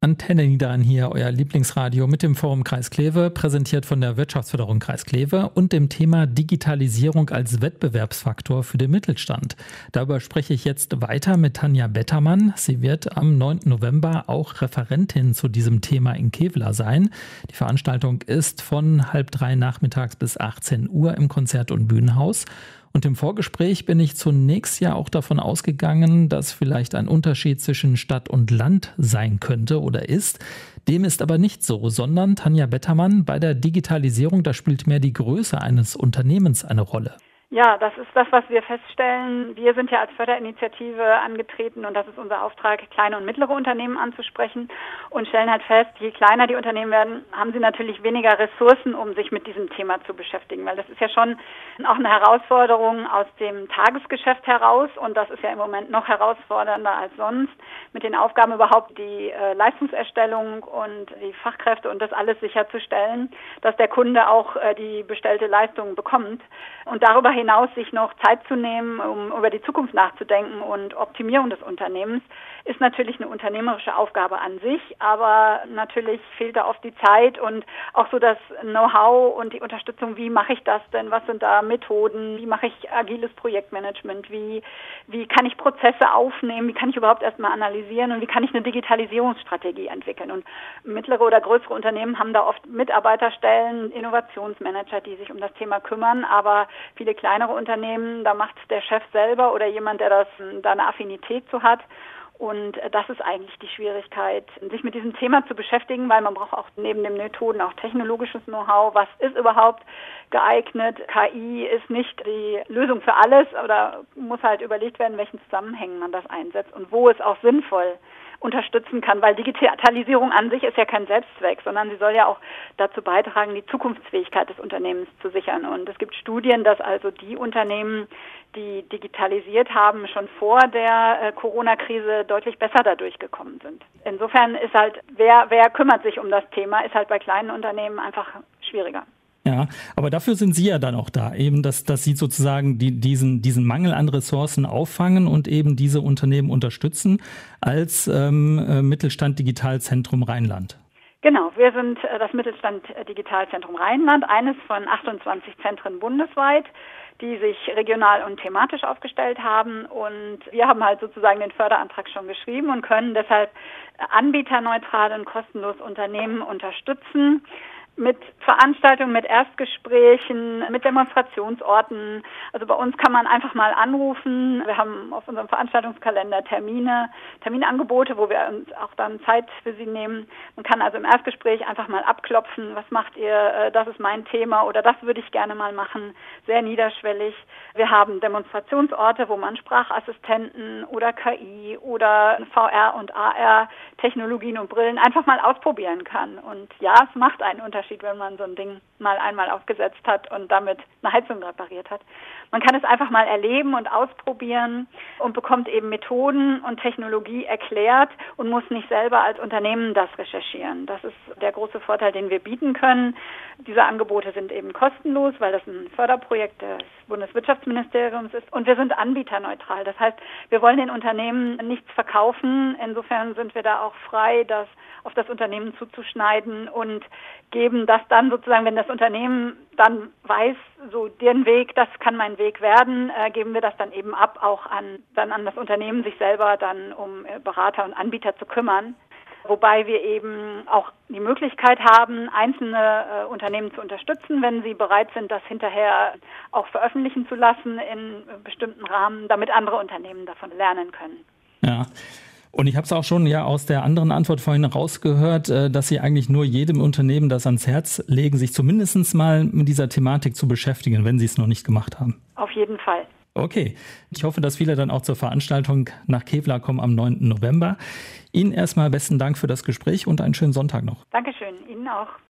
Antenne Niederrhein hier, euer Lieblingsradio mit dem Forum Kreis Kleve, präsentiert von der Wirtschaftsförderung Kreis Kleve und dem Thema Digitalisierung als Wettbewerbsfaktor für den Mittelstand. Darüber spreche ich jetzt weiter mit Tanja Bettermann. Sie wird am 9. November auch Referentin zu diesem Thema in Kevlar sein. Die Veranstaltung ist von 14:30 nachmittags bis 18 Uhr im Konzert- und Bühnenhaus. Und im Vorgespräch bin ich zunächst ja auch davon ausgegangen, dass vielleicht ein Unterschied zwischen Stadt und Land sein könnte oder ist. Dem ist aber nicht so, sondern Tanja Bettermann, bei der Digitalisierung, da spielt mehr die Größe eines Unternehmens eine Rolle. Ja, das ist das, was wir feststellen. Wir sind ja als Förderinitiative angetreten und das ist unser Auftrag, kleine und mittlere Unternehmen anzusprechen und stellen halt fest, je kleiner die Unternehmen werden, haben sie natürlich weniger Ressourcen, um sich mit diesem Thema zu beschäftigen, weil das ist ja schon auch eine Herausforderung aus dem Tagesgeschäft heraus und das ist ja im Moment noch herausfordernder als sonst, mit den Aufgaben überhaupt die Leistungserstellung und die Fachkräfte und das alles sicherzustellen, dass der Kunde auch die bestellte Leistung bekommt und darüber hinaus sich noch Zeit zu nehmen, um über die Zukunft nachzudenken und Optimierung des Unternehmens, ist natürlich eine unternehmerische Aufgabe an sich, aber natürlich fehlt da oft die Zeit und auch so das Know-how und die Unterstützung, wie mache ich das denn, was sind da Methoden, wie mache ich agiles Projektmanagement, wie kann ich Prozesse aufnehmen, wie kann ich überhaupt erstmal analysieren und wie kann ich eine Digitalisierungsstrategie entwickeln. Und mittlere oder größere Unternehmen haben da oft Mitarbeiterstellen, Innovationsmanager, die sich um das Thema kümmern, aber viele kleinere Unternehmen, da macht der Chef selber oder jemand, der da eine Affinität zu hat. Und das ist eigentlich die Schwierigkeit, sich mit diesem Thema zu beschäftigen, weil man braucht auch neben den Methoden auch technologisches Know-how. Was ist überhaupt geeignet? KI ist nicht die Lösung für alles oder muss halt überlegt werden, in welchen Zusammenhängen man das einsetzt und wo es auch sinnvoll unterstützen kann, weil Digitalisierung an sich ist ja kein Selbstzweck, sondern sie soll ja auch dazu beitragen, die Zukunftsfähigkeit des Unternehmens zu sichern. Und es gibt Studien, dass also die Unternehmen, die digitalisiert haben, schon vor der Corona-Krise deutlich besser dadurch gekommen sind. Insofern ist halt, wer kümmert sich um das Thema, ist halt bei kleinen Unternehmen einfach schwieriger. Ja, aber dafür sind Sie ja dann auch da, eben, dass Sie sozusagen diesen Mangel an Ressourcen auffangen und eben diese Unternehmen unterstützen als Mittelstand Digitalzentrum Rheinland. Genau, wir sind das Mittelstand Digitalzentrum Rheinland, eines von 28 Zentren bundesweit, die sich regional und thematisch aufgestellt haben. Und wir haben halt sozusagen den Förderantrag schon geschrieben und können deshalb anbieterneutral und kostenlos Unternehmen unterstützen. Mit Veranstaltungen, mit Erstgesprächen, mit Demonstrationsorten. Also bei uns kann man einfach mal anrufen. Wir haben auf unserem Veranstaltungskalender Terminangebote, wo wir uns auch dann Zeit für sie nehmen. Man kann also im Erstgespräch einfach mal abklopfen, was macht ihr, das ist mein Thema oder das würde ich gerne mal machen, sehr niederschwellig. Wir haben Demonstrationsorte, wo man Sprachassistenten oder KI oder VR und AR Technologien und Brillen einfach mal ausprobieren kann. Und ja, es macht einen Unterschied, wenn man so ein Ding mal einmal aufgesetzt hat und damit eine Heizung repariert hat. Man kann es einfach mal erleben und ausprobieren und bekommt eben Methoden und Technologie erklärt und muss nicht selber als Unternehmen das recherchieren. Das ist der große Vorteil, den wir bieten können. Diese Angebote sind eben kostenlos, weil das ein Förderprojekt des Bundeswirtschaftsministeriums ist und wir sind anbieterneutral. Das heißt, wir wollen den Unternehmen nichts verkaufen. Insofern sind wir da auch frei, das auf das Unternehmen zuzuschneiden und geben das dann sozusagen, wenn das Unternehmen dann weiß, so den Weg, das kann mein Weg werden, geben wir das dann eben ab, auch an das Unternehmen, sich selber dann um Berater und Anbieter zu kümmern. Wobei wir eben auch die Möglichkeit haben, einzelne Unternehmen zu unterstützen, wenn sie bereit sind, das hinterher auch veröffentlichen zu lassen in bestimmten Rahmen, damit andere Unternehmen davon lernen können. Ja. Und ich habe es auch schon ja aus der anderen Antwort vorhin rausgehört, dass Sie eigentlich nur jedem Unternehmen das ans Herz legen, sich zumindest mal mit dieser Thematik zu beschäftigen, wenn Sie es noch nicht gemacht haben. Auf jeden Fall. Okay, ich hoffe, dass viele dann auch zur Veranstaltung nach Kevlar kommen am 9. November. Ihnen erstmal besten Dank für das Gespräch und einen schönen Sonntag noch. Dankeschön, Ihnen auch.